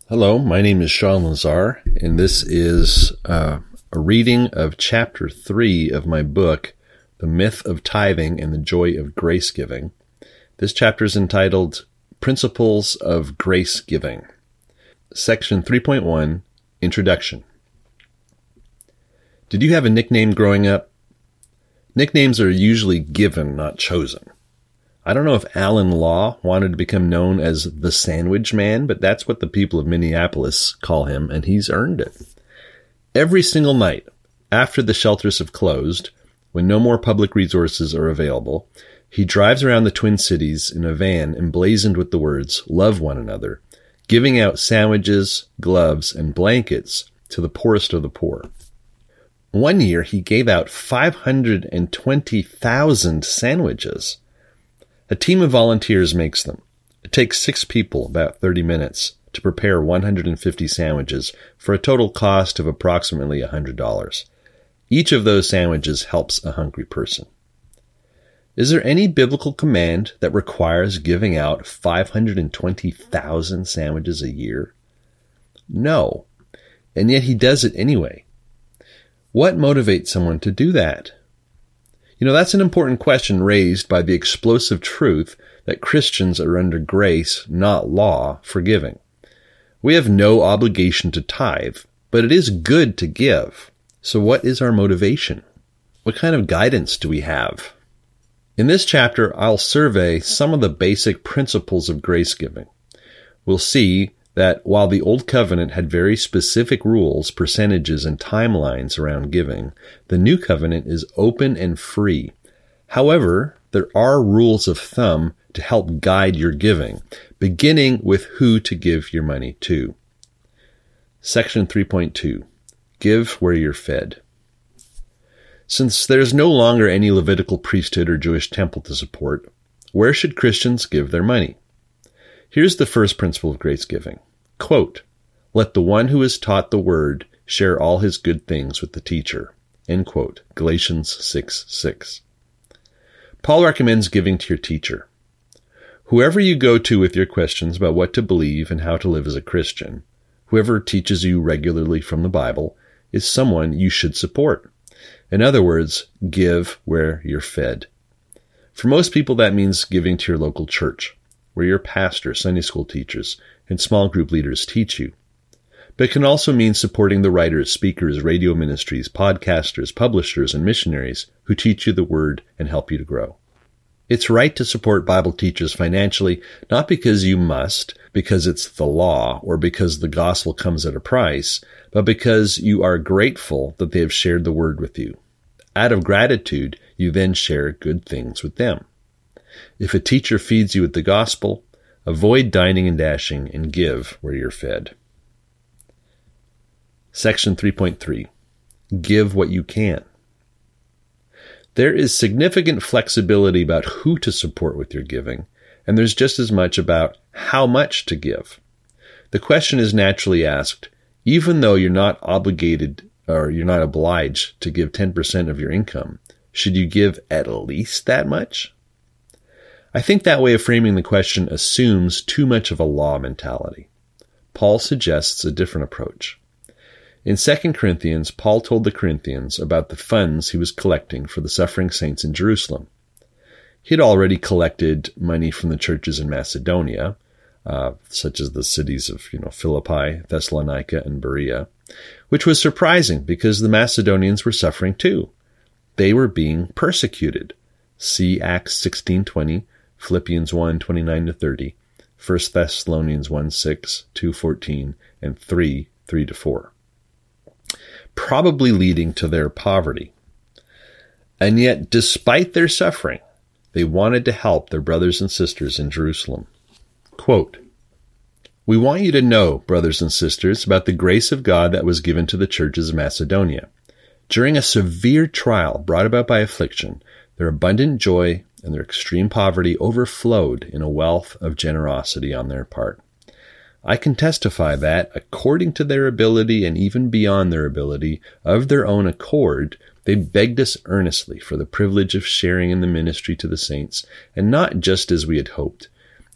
Hello, my name is Sean Lazar, and this is a reading of Chapter 3 of my book, The Myth of Tithing and the Joy of Grace Giving. This chapter is entitled Principles of Grace Giving. Section 3.1, Introduction. Did you have a nickname growing up? Nicknames are usually given, not chosen. I don't know if Alan Law wanted to become known as the Sandwich Man, but that's what the people of Minneapolis call him, and he's earned it. Every single night, after the shelters have closed, when no more public resources are available, he drives around the Twin Cities in a van emblazoned with the words, "Love one another," giving out sandwiches, gloves, and blankets to the poorest of the poor. One year, he gave out 520,000 sandwiches. A team of volunteers makes them. It takes 6 people about 30 minutes to prepare 150 sandwiches for a total cost of approximately $100. Each of those sandwiches helps a hungry person. Is there any biblical command that requires giving out 520,000 sandwiches a year? No, and yet he does it anyway. What motivates someone to do that? That's an important question raised by the explosive truth that Christians are under grace, not law, for giving. We have no obligation to tithe, but it is good to give. So what is our motivation? What kind of guidance do we have? In this chapter, I'll survey some of the basic principles of grace giving. We'll see that while the Old Covenant had very specific rules, percentages, and timelines around giving, the New Covenant is open and free. However, there are rules of thumb to help guide your giving, beginning with who to give your money to. Section 3.2, Give where you're fed. Since there's no longer any Levitical priesthood or Jewish temple to support, where should Christians give their money? Here's the first principle of grace giving. Quote, "Let the one who is taught the word share all his good things with the teacher." End quote. Galatians 6:6. Paul recommends giving to your teacher. Whoever you go to with your questions about what to believe and how to live as a Christian, whoever teaches you regularly from the Bible, is someone you should support. In other words, give where you're fed. For most people, that means giving to your local church, where your pastor, Sunday school teachers, and small group leaders teach you. But it can also mean supporting the writers, speakers, radio ministries, podcasters, publishers, and missionaries who teach you the word and help you to grow. It's right to support Bible teachers financially, not because you must, because it's the law, or because the gospel comes at a price, but because you are grateful that they have shared the word with you. Out of gratitude, you then share good things with them. If a teacher feeds you with the gospel, avoid dining and dashing and give where you're fed. Section 3.3, Give what you can. There is significant flexibility about who to support with your giving, and there's just as much about how much to give. The question is naturally asked, even though you're not obligated or you're not obliged to give 10% of your income, should you give at least that much? I think that way of framing the question assumes too much of a law mentality. Paul suggests a different approach. In 2 Corinthians, Paul told the Corinthians about the funds he was collecting for the suffering saints in Jerusalem. He had already collected money from the churches in Macedonia, such as the cities of Philippi, Thessalonica, and Berea, which was surprising because the Macedonians were suffering too. They were being persecuted. See Acts 16:20, Philippians 1:29-30, 1 Thessalonians 1:6, 2:14, and 3:3-4. Probably leading to their poverty. And yet, despite their suffering, they wanted to help their brothers and sisters in Jerusalem. Quote, "We want you to know, brothers and sisters, about the grace of God that was given to the churches of Macedonia. During a severe trial brought about by affliction, their abundant joy and their extreme poverty overflowed in a wealth of generosity on their part. I can testify that, according to their ability and even beyond their ability, of their own accord, they begged us earnestly for the privilege of sharing in the ministry to the saints, and not just as we had hoped.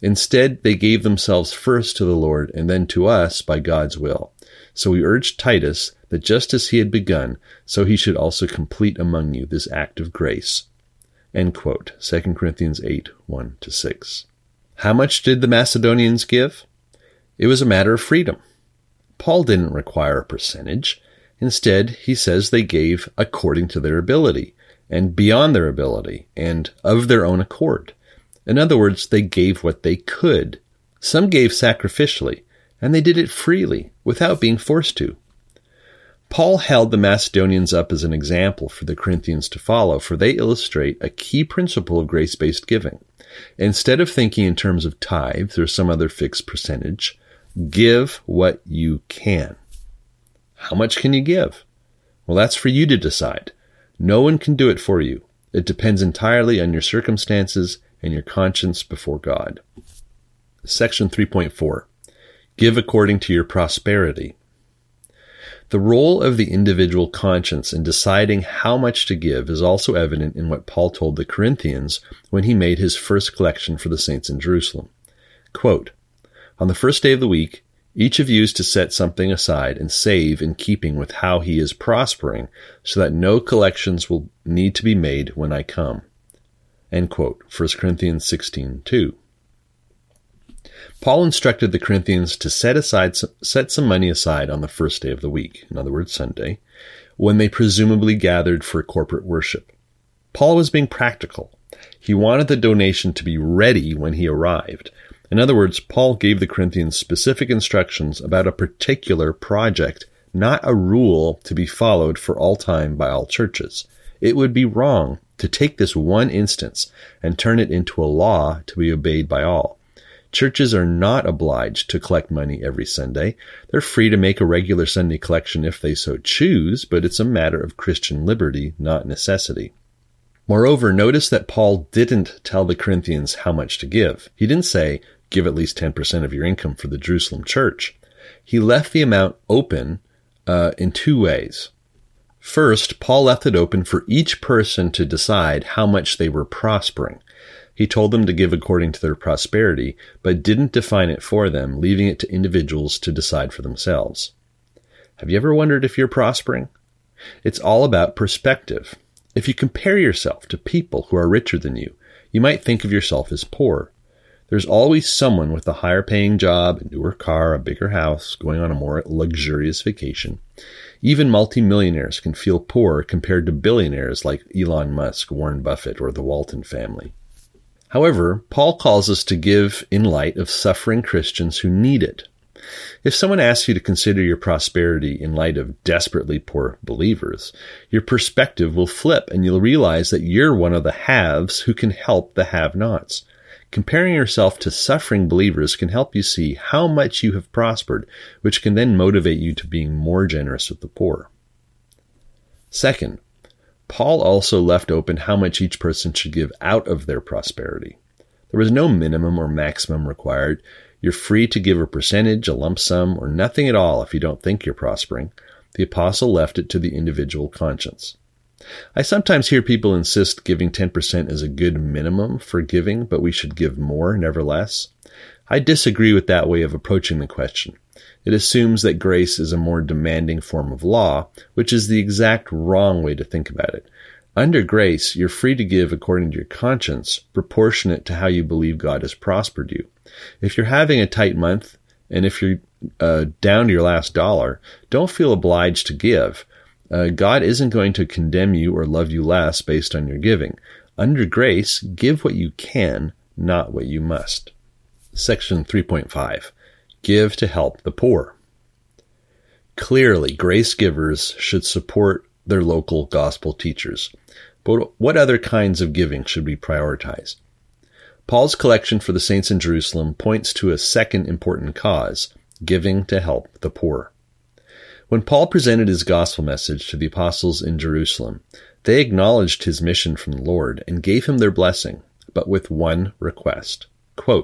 Instead, they gave themselves first to the Lord and then to us by God's will. So we urged Titus that just as he had begun, so he should also complete among you this act of grace." End quote. 2 Corinthians 8, 1-6. How much did the Macedonians give? It was a matter of freedom. Paul didn't require a percentage. Instead, he says they gave according to their ability, and beyond their ability, and of their own accord. In other words, they gave what they could. Some gave sacrificially, and they did it freely, without being forced to. Paul held the Macedonians up as an example for the Corinthians to follow, for they illustrate a key principle of grace-based giving. Instead of thinking in terms of tithes or some other fixed percentage, give what you can. How much can you give? Well, that's for you to decide. No one can do it for you. It depends entirely on your circumstances and your conscience before God. Section 3.4. Give according to your prosperity. The role of the individual conscience in deciding how much to give is also evident in what Paul told the Corinthians when he made his first collection for the saints in Jerusalem. Quote, "On the first day of the week, each of you is to set something aside and save in keeping with how he is prospering, so that no collections will need to be made when I come." End quote. 1 Corinthians 16:2. Paul instructed the Corinthians to set some money aside on the first day of the week, in other words, Sunday, when they presumably gathered for corporate worship. Paul was being practical. He wanted the donation to be ready when he arrived. In other words, Paul gave the Corinthians specific instructions about a particular project, not a rule to be followed for all time by all churches. It would be wrong to take this one instance and turn it into a law to be obeyed by all. Churches are not obliged to collect money every Sunday. They're free to make a regular Sunday collection if they so choose, but it's a matter of Christian liberty, not necessity. Moreover, notice that Paul didn't tell the Corinthians how much to give. He didn't say, give at least 10% of your income for the Jerusalem church. He left the amount open in two ways. First, Paul left it open for each person to decide how much they were prospering. He told them to give according to their prosperity, but didn't define it for them, leaving it to individuals to decide for themselves. Have you ever wondered if you're prospering? It's all about perspective. If you compare yourself to people who are richer than you, you might think of yourself as poor. There's always someone with a higher paying job, a newer car, a bigger house, going on a more luxurious vacation. Even multimillionaires can feel poor compared to billionaires like Elon Musk, Warren Buffett, or the Walton family. However, Paul calls us to give in light of suffering Christians who need it. If someone asks you to consider your prosperity in light of desperately poor believers, your perspective will flip and you'll realize that you're one of the haves who can help the have-nots. Comparing yourself to suffering believers can help you see how much you have prospered, which can then motivate you to being more generous with the poor. Second, Paul also left open how much each person should give out of their prosperity. There was no minimum or maximum required. You're free to give a percentage, a lump sum, or nothing at all if you don't think you're prospering. The apostle left it to the individual conscience. I sometimes hear people insist giving 10% is a good minimum for giving, but we should give more, never less. I disagree with that way of approaching the question. It assumes that grace is a more demanding form of law, which is the exact wrong way to think about it. Under grace, you're free to give according to your conscience, proportionate to how you believe God has prospered you. If you're having a tight month, and if you're down to your last dollar, don't feel obliged to give. God isn't going to condemn you or love you less based on your giving. Under grace, give what you can, not what you must. Section 3.5. Give to help the poor. Clearly, grace givers should support their local gospel teachers. But what other kinds of giving should we prioritize? Paul's collection for the saints in Jerusalem points to a second important cause, giving to help the poor. When Paul presented his gospel message to the apostles in Jerusalem, they acknowledged his mission from the Lord and gave him their blessing, but with one request. Quote,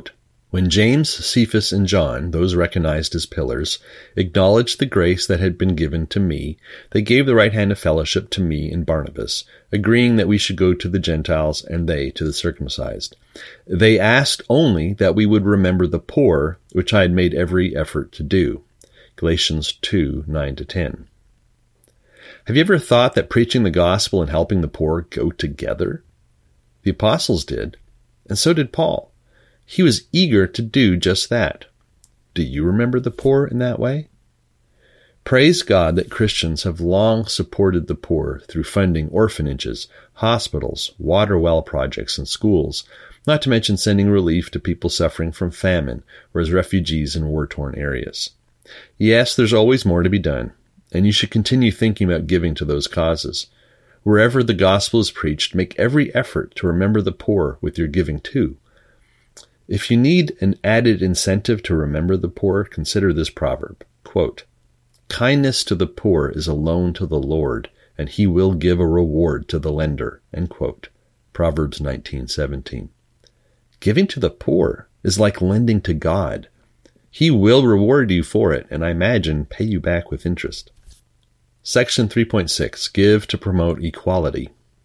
When James, Cephas, and John, those recognized as pillars, acknowledged the grace that had been given to me, they gave the right hand of fellowship to me and Barnabas, agreeing that we should go to the Gentiles and they to the circumcised. They asked only that we would remember the poor, which I had made every effort to do. Galatians 2, 9-10. Have you ever thought that preaching the gospel and helping the poor go together? The apostles did, and so did Paul. He was eager to do just that. Do you remember the poor in that way? Praise God that Christians have long supported the poor through funding orphanages, hospitals, water well projects, and schools, not to mention sending relief to people suffering from famine or as refugees in war-torn areas. Yes, there's always more to be done, and you should continue thinking about giving to those causes. Wherever the gospel is preached, make every effort to remember the poor with your giving too. If you need an added incentive to remember the poor, consider this proverb. Quote, "Kindness to the poor is a loan to the Lord, and he will give a reward to the lender." End quote. Proverbs 19:17. Giving to the poor is like lending to God. He will reward you for it, and I imagine pay you back with interest. Section 3.6. Give to promote equality.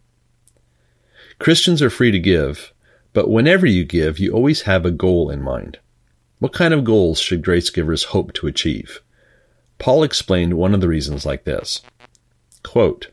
Christians are free to give, but whenever you give, you always have a goal in mind. What kind of goals should grace givers hope to achieve? Paul explained one of the reasons like this. Quote,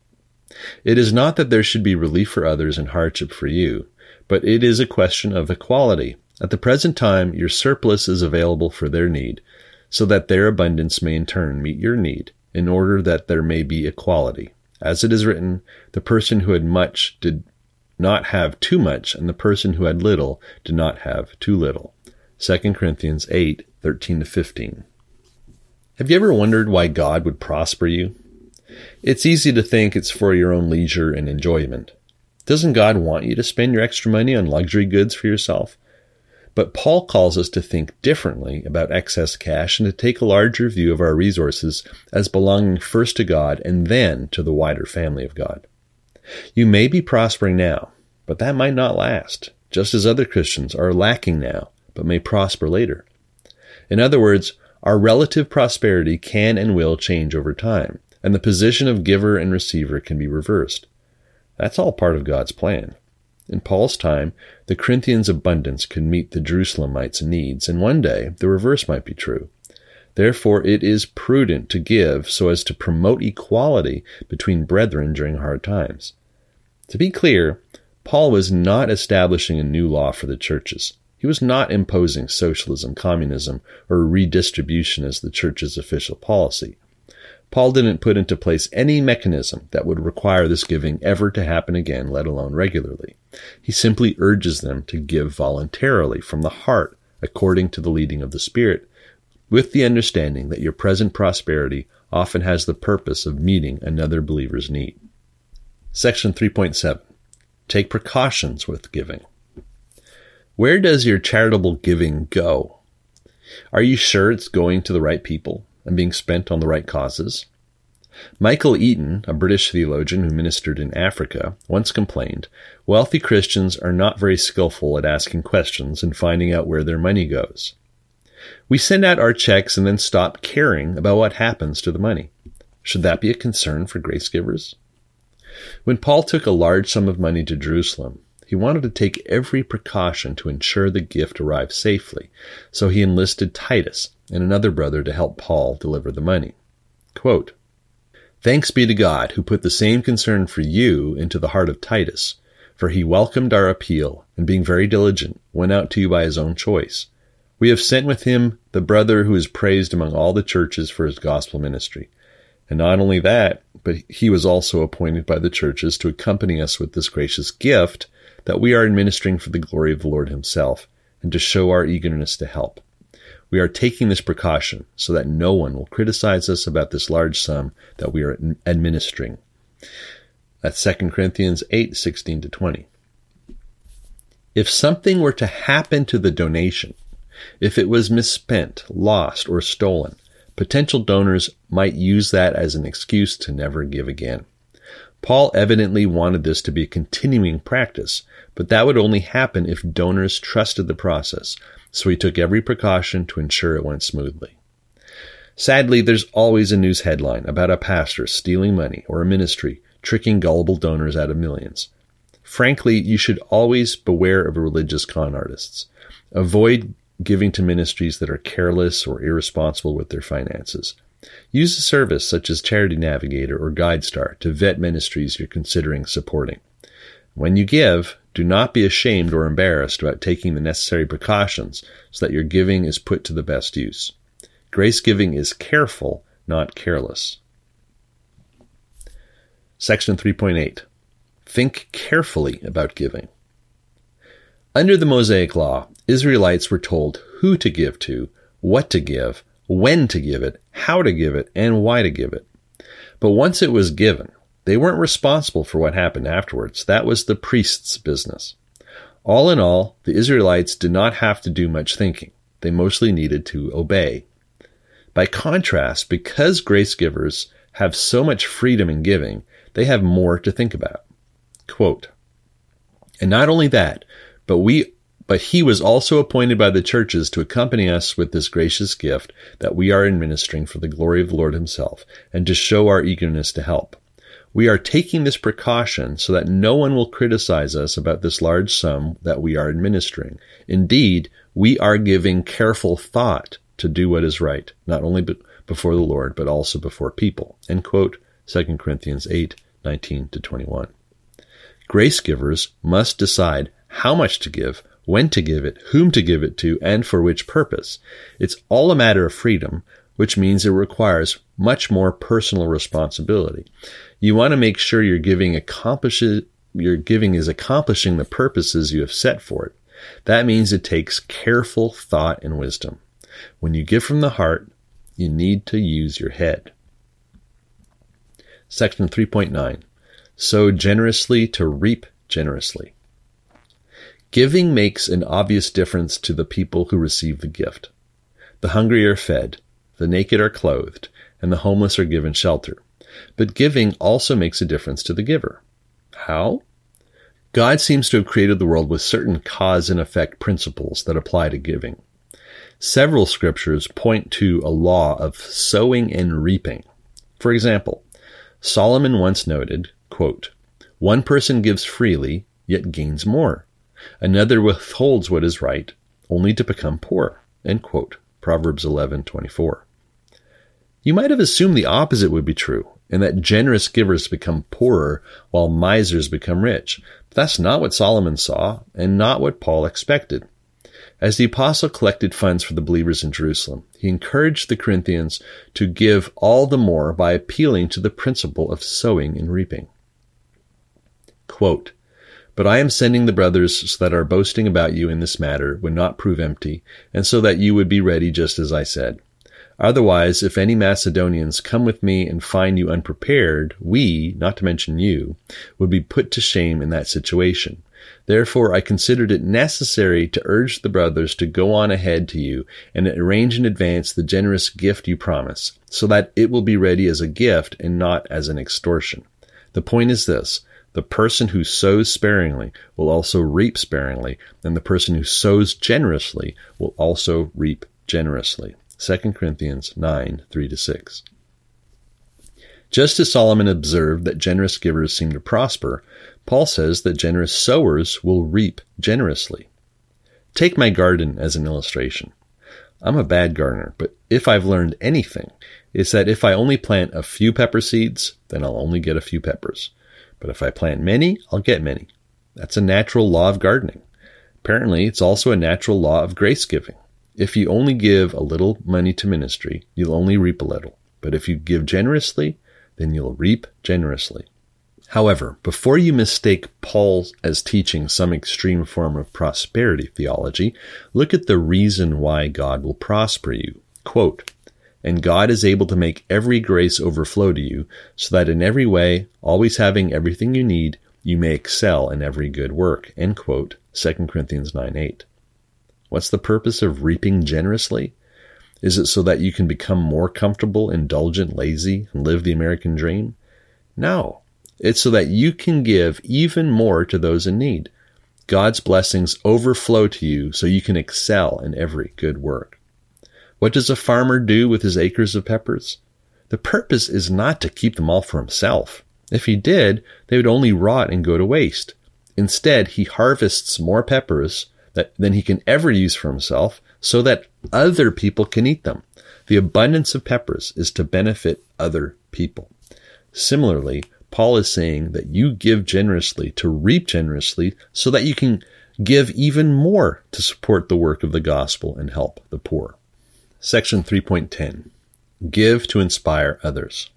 "It is not that there should be relief for others and hardship for you, but it is a question of equality. At the present time, your surplus is available for their need, so that their abundance may in turn meet your need, in order that there may be equality. As it is written, the person who had much did not have too much, and the person who had little did not have too little." 2 Corinthians 8, 13-15. Have you ever wondered why God would prosper you? It's easy to think it's for your own leisure and enjoyment. Doesn't God want you to spend your extra money on luxury goods for yourself? But Paul calls us to think differently about excess cash and to take a larger view of our resources as belonging first to God and then to the wider family of God. You may be prospering now, but that might not last, just as other Christians are lacking now, but may prosper later. In other words, our relative prosperity can and will change over time, and the position of giver and receiver can be reversed. That's all part of God's plan. In Paul's time, the Corinthians' abundance could meet the Jerusalemites' needs, and one day the reverse might be true. Therefore, it is prudent to give so as to promote equality between brethren during hard times. To be clear, Paul was not establishing a new law for the churches. He was not imposing socialism, communism, or redistribution as the church's official policy. Paul didn't put into place any mechanism that would require this giving ever to happen again, let alone regularly. He simply urges them to give voluntarily from the heart, according to the leading of the Spirit, with the understanding that your present prosperity often has the purpose of meeting another believer's need. Section 3.7. Take precautions with giving. Where does your charitable giving go? Are you sure it's going to the right people and being spent on the right causes? Michael Eaton, a British theologian who ministered in Africa, once complained, "Wealthy Christians are not very skillful at asking questions and finding out where their money goes." We send out our checks and then stop caring about what happens to the money. Should that be a concern for grace givers? When Paul took a large sum of money to Jerusalem, he wanted to take every precaution to ensure the gift arrived safely, so he enlisted Titus and another brother to help Paul deliver the money. Quote, "Thanks be to God who put the same concern for you into the heart of Titus, for he welcomed our appeal and being very diligent went out to you by his own choice. We have sent with him the brother who is praised among all the churches for his gospel ministry. And not only that, but he was also appointed by the churches to accompany us with this gracious gift that we are administering for the glory of the Lord himself and to show our eagerness to help. We are taking this precaution so that no one will criticize us about this large sum that we are administering." That's 2 Corinthians 8, 16-20. If something were to happen to the donation, if it was misspent, lost, or stolen, potential donors might use that as an excuse to never give again. Paul evidently wanted this to be a continuing practice, but that would only happen if donors trusted the process, so he took every precaution to ensure it went smoothly. Sadly, there's always a news headline about a pastor stealing money or a ministry tricking gullible donors out of millions. Frankly, you should always beware of religious con artists. Avoid giving to ministries that are careless or irresponsible with their finances. Use a service such as Charity Navigator or GuideStar to vet ministries you're considering supporting. When you give, do not be ashamed or embarrassed about taking the necessary precautions so that your giving is put to the best use. Grace giving is careful, not careless. Section 3.8. Think carefully about giving. Under the Mosaic Law, Israelites were told who to give to, what to give, when to give it, how to give it, and why to give it. But once it was given, they weren't responsible for what happened afterwards. That was the priest's business. All in all, the Israelites did not have to do much thinking. They mostly needed to obey. By contrast, because grace givers have so much freedom in giving, they have more to think about. Quote, and not only that, but he was also appointed by the churches to accompany us with this gracious gift that we are administering for the glory of the Lord himself, and to show our eagerness to help. We are taking this precaution so that no one will criticize us about this large sum that we are administering. Indeed, we are giving careful thought to do what is right, not only before the Lord, but also before people. End quote, 2 Corinthians 8:19-21. Grace givers must decide how much to give, when to give it, whom to give it to, and for which purpose. It's all a matter of freedom, which means it requires much more personal responsibility. You want to make sure your giving is accomplishing the purposes you have set for it. That means it takes careful thought and wisdom. When you give from the heart, you need to use your head. Section 3.9. Sow generously to reap generously. Giving makes an obvious difference to the people who receive the gift. The hungry are fed, the naked are clothed, and the homeless are given shelter. But giving also makes a difference to the giver. How? God seems to have created the world with certain cause and effect principles that apply to giving. Several scriptures point to a law of sowing and reaping. For example, Solomon once noted, quote, one person gives freely, yet gains more. Another withholds what is right, only to become poor. End quote. Proverbs 11:24. You might have assumed the opposite would be true, and that generous givers become poorer while misers become rich. But that's not what Solomon saw, and not what Paul expected. As the apostle collected funds for the believers in Jerusalem, he encouraged the Corinthians to give all the more by appealing to the principle of sowing and reaping. Quote, but I am sending the brothers so that our boasting about you in this matter would not prove empty, and so that you would be ready just as I said. Otherwise, if any Macedonians come with me and find you unprepared, we, not to mention you, would be put to shame in that situation. Therefore, I considered it necessary to urge the brothers to go on ahead to you and arrange in advance the generous gift you promise, so that it will be ready as a gift and not as an extortion. The point is this. The person who sows sparingly will also reap sparingly, and the person who sows generously will also reap generously. 2 Corinthians 9:3-6. Just as Solomon observed that generous givers seem to prosper, Paul says that generous sowers will reap generously. Take my garden as an illustration. I'm a bad gardener, but if I've learned anything, it's that if I only plant a few pepper seeds, then I'll only get a few peppers. But if I plant many, I'll get many. That's a natural law of gardening. Apparently, it's also a natural law of grace giving. If you only give a little money to ministry, you'll only reap a little. But if you give generously, then you'll reap generously. However, before you mistake Paul as teaching some extreme form of prosperity theology, look at the reason why God will prosper you. Quote, and God is able to make every grace overflow to you, so that in every way, always having everything you need, you may excel in every good work. End quote, 2 Corinthians 9:8. What's the purpose of reaping generously? Is it so that you can become more comfortable, indulgent, lazy, and live the American dream? No. It's so that you can give even more to those in need. God's blessings overflow to you so you can excel in every good work. What does a farmer do with his acres of peppers? The purpose is not to keep them all for himself. If he did, they would only rot and go to waste. Instead, he harvests more peppers than he can ever use for himself so that other people can eat them. The abundance of peppers is to benefit other people. Similarly, Paul is saying that you give generously to reap generously so that you can give even more to support the work of the gospel and help the poor. Section 3.10. Give to inspire others.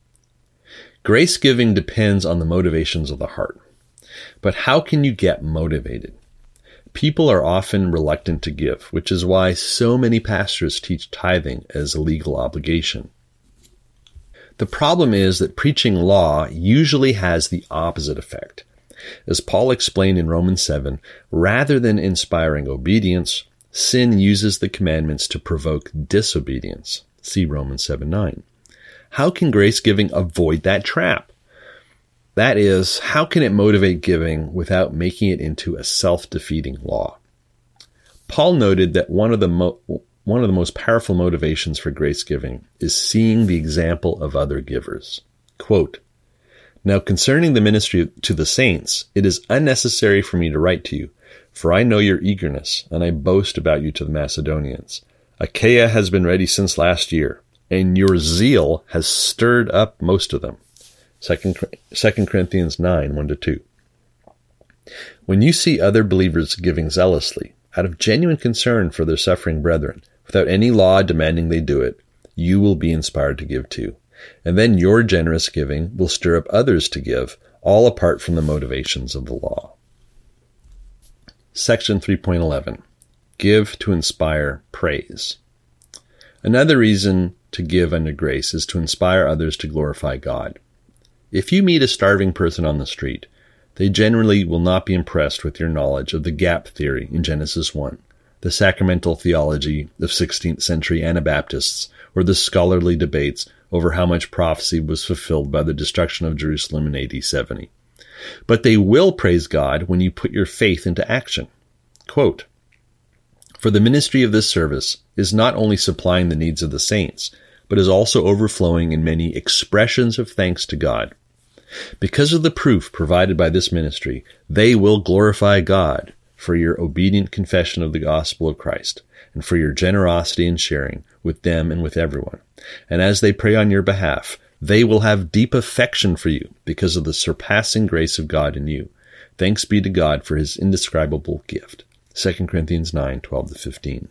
Grace giving depends on the motivations of the heart. But how can you get motivated? People are often reluctant to give, which is why so many pastors teach tithing as a legal obligation. The problem is that preaching law usually has the opposite effect. As Paul explained in Romans 7, rather than inspiring obedience, sin uses the commandments to provoke disobedience. See Romans 7:9. How can grace giving avoid that trap? That is, how can it motivate giving without making it into a self-defeating law? Paul noted that one of the most powerful motivations for grace giving is seeing the example of other givers. Quote, "Now concerning the ministry to the saints, it is unnecessary for me to write to you, for I know your eagerness, and I boast about you to the Macedonians. Achaia has been ready since last year, and your zeal has stirred up most of them." 2 Corinthians 9, 1-2. When you see other believers giving zealously, out of genuine concern for their suffering brethren, without any law demanding they do it, you will be inspired to give too. And then your generous giving will stir up others to give, all apart from the motivations of the law. Section 3.11. Give to inspire praise. Another reason to give under grace is to inspire others to glorify God. If you meet a starving person on the street, they generally will not be impressed with your knowledge of the gap theory in Genesis 1, the sacramental theology of 16th century Anabaptists, or the scholarly debates over how much prophecy was fulfilled by the destruction of Jerusalem in AD 70. But they will praise God when you put your faith into action. Quote, "For the ministry of this service is not only supplying the needs of the saints, but is also overflowing in many expressions of thanks to God. Because of the proof provided by this ministry, they will glorify God for your obedient confession of the gospel of Christ, and for your generosity in sharing with them and with everyone. And as they pray on your behalf, they will have deep affection for you because of the surpassing grace of God in you. Thanks be to God for his indescribable gift." 2 Corinthians 9, 12-15.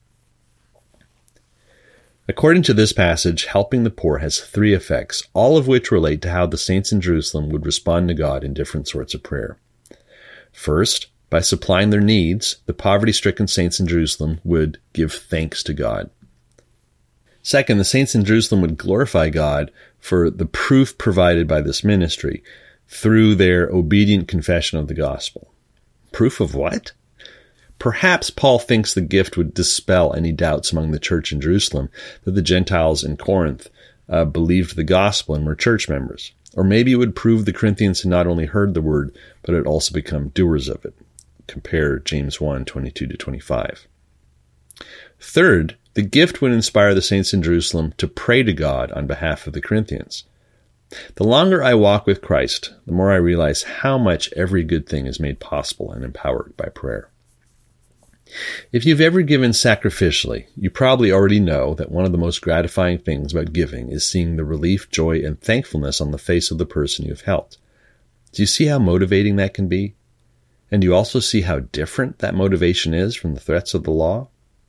According to this passage, helping the poor has 3 effects, all of which relate to how the saints in Jerusalem would respond to God in different sorts of prayer. First, by supplying their needs, the poverty-stricken saints in Jerusalem would give thanks to God. Second, the saints in Jerusalem would glorify God for the proof provided by this ministry through their obedient confession of the gospel. Proof of what? Perhaps Paul thinks the gift would dispel any doubts among the church in Jerusalem that the Gentiles in Corinth believed the gospel and were church members. Or maybe it would prove the Corinthians had not only heard the word, but had also become doers of it. Compare James 1, 22-25. Third, the gift would inspire the saints in Jerusalem to pray to God on behalf of the Corinthians. The longer I walk with Christ, the more I realize how much every good thing is made possible and empowered by prayer. If you've ever given sacrificially, you probably already know that one of the most gratifying things about giving is seeing the relief, joy, and thankfulness on the face of the person you've helped. Do you see how motivating that can be? And do you also see how different that motivation is from the threats of the law?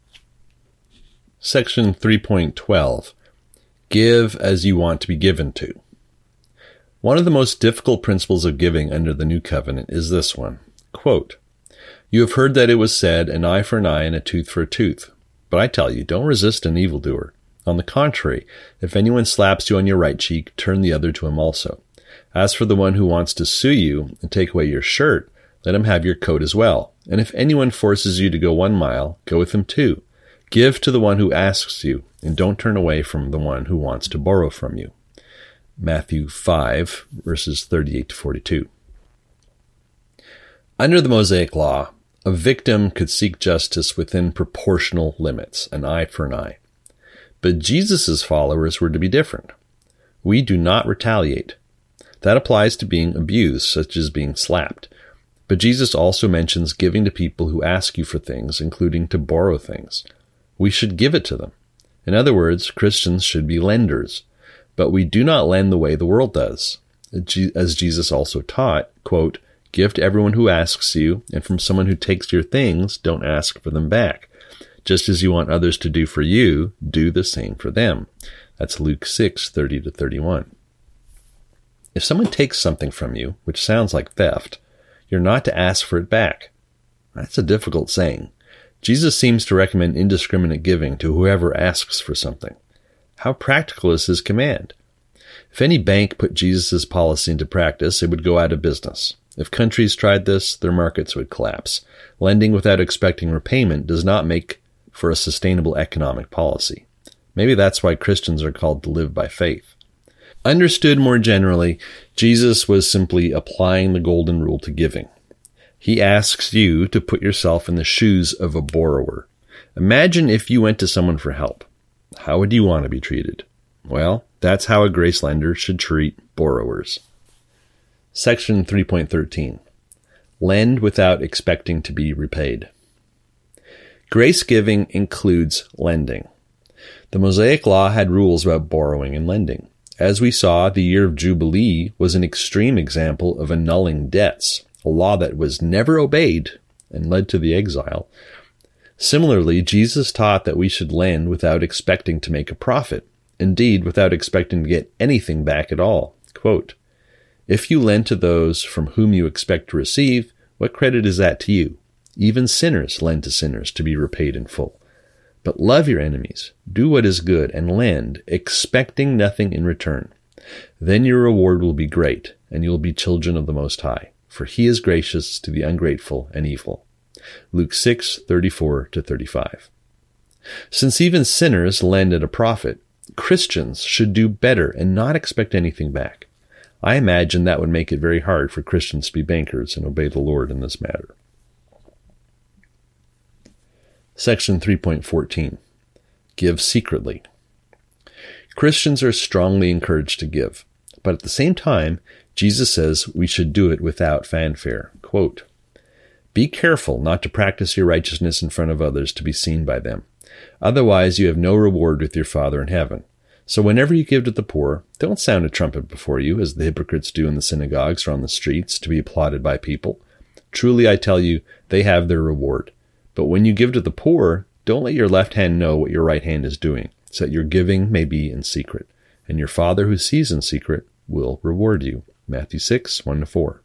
Section 3.12. Give as you want to be given to. One of the most difficult principles of giving under the New Covenant is this one. Quote, "You have heard that it was said, an eye for an eye and a tooth for a tooth. But I tell you, don't resist an evildoer. On the contrary, if anyone slaps you on your right cheek, turn the other to him also. As for the one who wants to sue you and take away your shirt, let him have your coat as well. And if anyone forces you to go 1 mile, go with him 2. Give to the one who asks you, and don't turn away from the one who wants to borrow from you." Matthew 5, verses 38-42. Under the Mosaic Law, a victim could seek justice within proportional limits, an eye for an eye. But Jesus' followers were to be different. We do not retaliate. That applies to being abused, such as being slapped. But Jesus also mentions giving to people who ask you for things, including to borrow things. We should give it to them. In other words, Christians should be lenders. But we do not lend the way the world does. As Jesus also taught, quote, "Give to everyone who asks you, and from someone who takes your things, don't ask for them back. Just as you want others to do for you, do the same for them." That's Luke 6:30-31. If someone takes something from you, which sounds like theft, you're not to ask for it back. That's a difficult saying. Jesus seems to recommend indiscriminate giving to whoever asks for something. How practical is his command? If any bank put Jesus' policy into practice, it would go out of business. If countries tried this, their markets would collapse. Lending without expecting repayment does not make for a sustainable economic policy. Maybe that's why Christians are called to live by faith. Understood more generally, Jesus was simply applying the golden rule to giving. He asks you to put yourself in the shoes of a borrower. Imagine if you went to someone for help. How would you want to be treated? Well, that's how a grace lender should treat borrowers. Section 3.13. Lend without expecting to be repaid. Grace giving includes lending. The Mosaic Law had rules about borrowing and lending. As we saw, the year of Jubilee was an extreme example of annulling debts, a law that was never obeyed and led to the exile. Similarly, Jesus taught that we should lend without expecting to make a profit, indeed without expecting to get anything back at all. Quote, "If you lend to those from whom you expect to receive, what credit is that to you? Even sinners lend to sinners to be repaid in full. But love your enemies, do what is good, and lend, expecting nothing in return. Then your reward will be great, and you will be children of the Most High, for he is gracious to the ungrateful and evil." Luke 6:34-35. Since even sinners lend at a profit, Christians should do better and not expect anything back. I imagine that would make it very hard for Christians to be bankers and obey the Lord in this matter. Section 3.14. Give secretly. Christians are strongly encouraged to give, but at the same time, Jesus says we should do it without fanfare. Quote, "Be careful not to practice your righteousness in front of others to be seen by them. Otherwise you have no reward with your Father in heaven. So whenever you give to the poor, don't sound a trumpet before you, as the hypocrites do in the synagogues or on the streets, to be applauded by people. Truly I tell you, they have their reward. But when you give to the poor, don't let your left hand know what your right hand is doing, so that your giving may be in secret. And your Father who sees in secret will reward you." Matthew 6:1-4.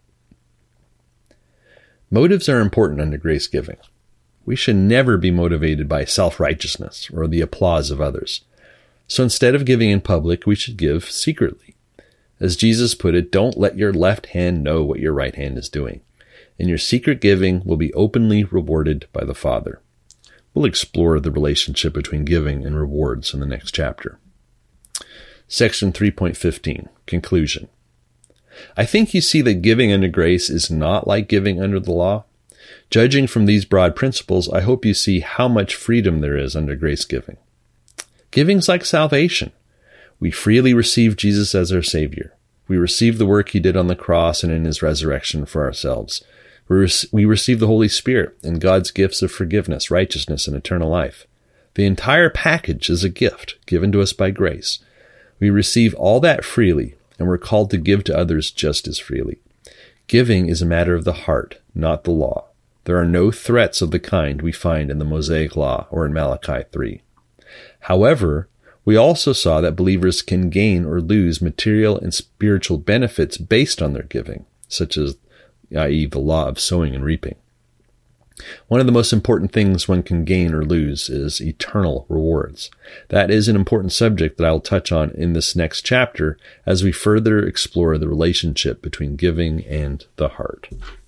Motives are important under grace giving. We should never be motivated by self-righteousness or the applause of others. So instead of giving in public, we should give secretly. As Jesus put it, don't let your left hand know what your right hand is doing. And your secret giving will be openly rewarded by the Father. We'll explore the relationship between giving and rewards in the next chapter. Section 3.15. Conclusion. I think you see that giving under grace is not like giving under the law. Judging from these broad principles, I hope you see how much freedom there is under grace giving. Giving's like salvation. We freely receive Jesus as our Savior. We receive the work he did on the cross and in his resurrection for ourselves. We receive the Holy Spirit and God's gifts of forgiveness, righteousness, and eternal life. The entire package is a gift given to us by grace. We receive all that freely, and we're called to give to others just as freely. Giving is a matter of the heart, not the law. There are no threats of the kind we find in the Mosaic Law or in Malachi 3. However, we also saw that believers can gain or lose material and spiritual benefits based on their giving, such as, i.e., the law of sowing and reaping. One of the most important things one can gain or lose is eternal rewards. That is an important subject that I will touch on in this next chapter as we further explore the relationship between giving and the heart.